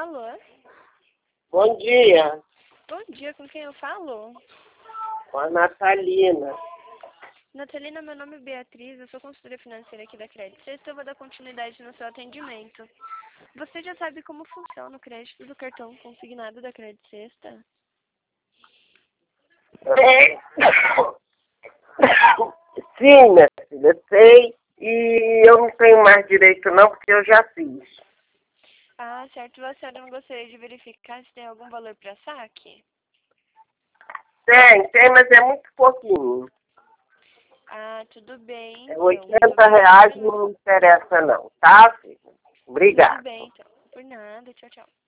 Alô? Bom dia, Bom dia, com quem eu falo? com a Natalina. Natalina, meu nome é Beatriz, eu sou consultora financeira aqui da Crédito Sexta, eu vou dar continuidade no seu atendimento. Você já sabe como funciona o crédito do cartão consignado da Crédito Sexta? Sim, minha filha, sei. E eu não tenho mais direito não, porque eu já fiz. Ah, certo. Você não gostaria de verificar se tem algum valor para saque? Tem, mas é muito pouquinho. Ah, tudo bem, É então. Muito R$ 80 obrigada. não me interessa não, tá, filha? Tudo Obrigada. bem, então. Por nada. Tchau, tchau.